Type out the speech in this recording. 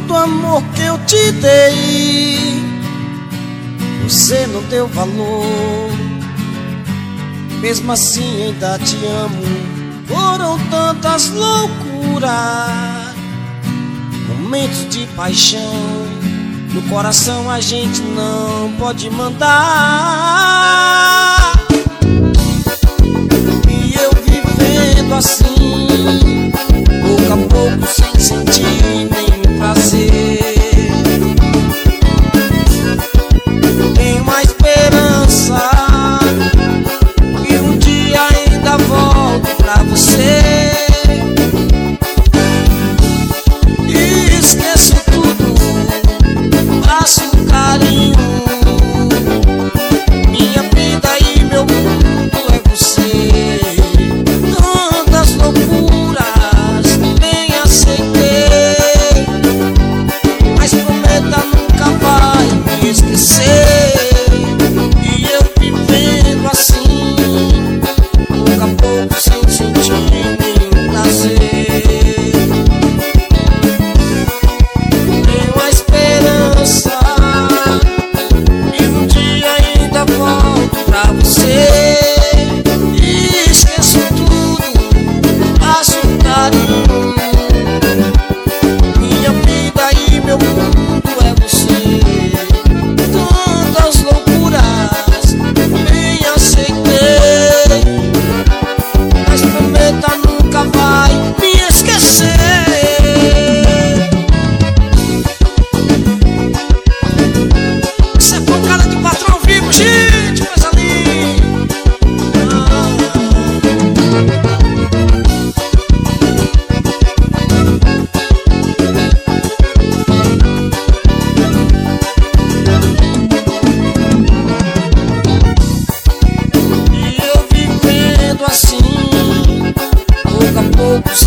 Todo o amor que eu te dei, você não deu valor. Mesmo assim ainda te amo. Foram tantas loucuras, momentos de paixão. No coração a gente não pode mandar. E eu vivendo assim, pouco a pouco, sem sentir nenhum prazer. Tenho uma esperança que um dia ainda volto pra você. E esqueço tudo, faço um carinho. Minha vida e meu mundo é você. Tantas loucuras nem aceitei, mas prometa nunca vai me esquecer. E eu vivendo assim, pouco a pouco, sem sentir nenhum prazer. Tenho a esperança que um dia ainda volto pra você. E esqueço tudo, faço um carinho. Minha vida e meu mundo é você. Tantas loucuras nem aceitei, mas prometa nunca vai me esquecer. Isso é pancada de patrão vivo, gente, coisa linda. E eu vivendo assim, pouco a pouco,